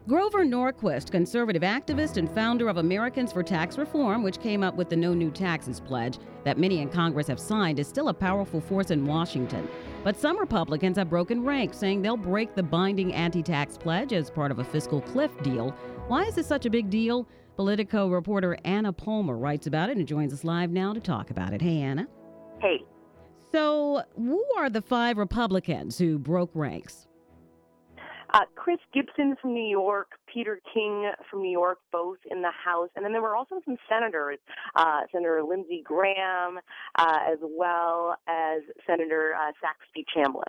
Grover Norquist, conservative activist and founder of Americans for Tax Reform, which came up with the No New Taxes pledge that many in Congress have signed, is still a powerful force in Washington. But some Republicans have broken ranks, saying they'll break the binding anti-tax pledge as part of a fiscal cliff deal. Why is this such a big deal? Politico reporter Anna Palmer writes about it and joins us live now to talk about it. Hey, Anna. Hey. So, who are the 5 Republicans who broke ranks? Chris Gibson from New York, Peter King from New York, both in the House. And then there were also some senators, Senator Lindsey Graham, as well as Senator Saxby Chambliss.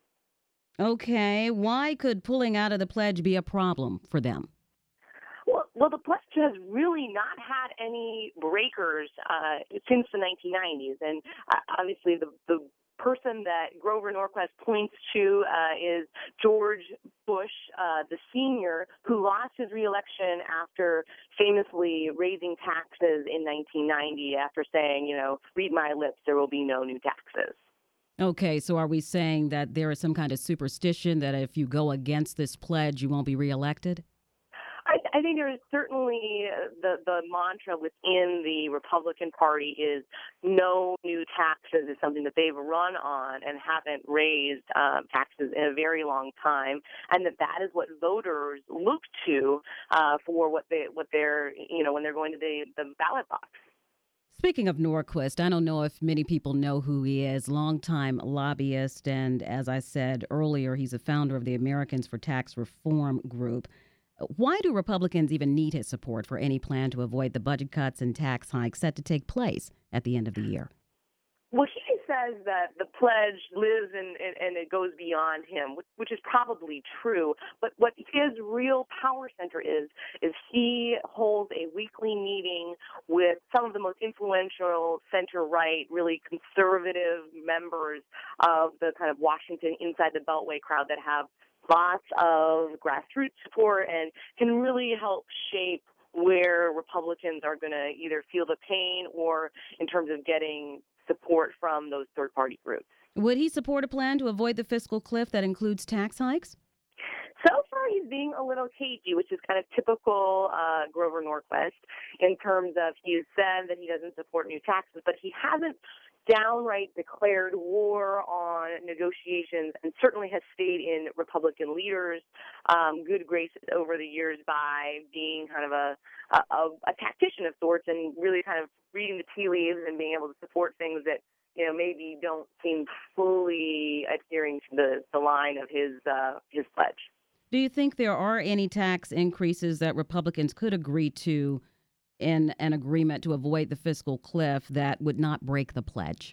Okay, why could pulling out of the pledge be a problem for them? Well, the pledge has really not had any breakers since the 1990s. And obviously the person that Grover Norquist points to is George Bush, the senior, who lost his reelection after famously raising taxes in 1990 after saying, read my lips, there will be no new taxes. Okay, so are we saying that there is some kind of superstition that if you go against this pledge, you won't be reelected? I think there is certainly the mantra within the Republican Party is no new taxes is something that they've run on and haven't raised taxes in a very long time, and that is what voters look to for what they're when they're going to the ballot box. Speaking of Norquist, I don't know if many people know who he is, longtime lobbyist, and as I said earlier, he's a founder of the Americans for Tax Reform group. Why do Republicans even need his support for any plan to avoid the budget cuts and tax hikes set to take place at the end of the year? Well, he says that the pledge lives and it goes beyond him, which is probably true. But what his real power center is he holds a weekly meeting with some of the most influential center-right, really conservative members of the kind of Washington inside the Beltway crowd that have lots of grassroots support and can really help shape where Republicans are going to either feel the pain or in terms of getting support from those third-party groups. Would he support a plan to avoid the fiscal cliff that includes tax hikes? So far, he's being a little cagey, which is kind of typical Grover Norquist in terms of he's said that he doesn't support new taxes, but he hasn't downright declared war on negotiations and certainly has stayed in Republican leaders' good graces over the years by being kind of a tactician of sorts and really kind of reading the tea leaves and being able to support things that maybe don't seem fully adhering to the line of his pledge. Do you think there are any tax increases that Republicans could agree to in an agreement to avoid the fiscal cliff that would not break the pledge?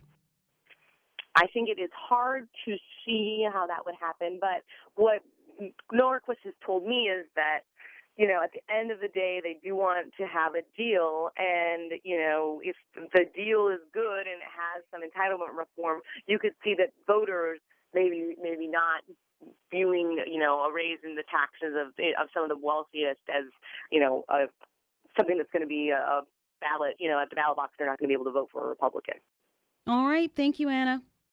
I think it is hard to see how that would happen, but what Norquist has told me is that, at the end of the day, they do want to have a deal, and, if the deal is good and it has some entitlement reform, you could see that voters maybe not viewing, a raise in the taxes of some of the wealthiest as, something that's going to be a ballot, at the ballot box, they're not going to be able to vote for a Republican. All right. Thank you, Anna.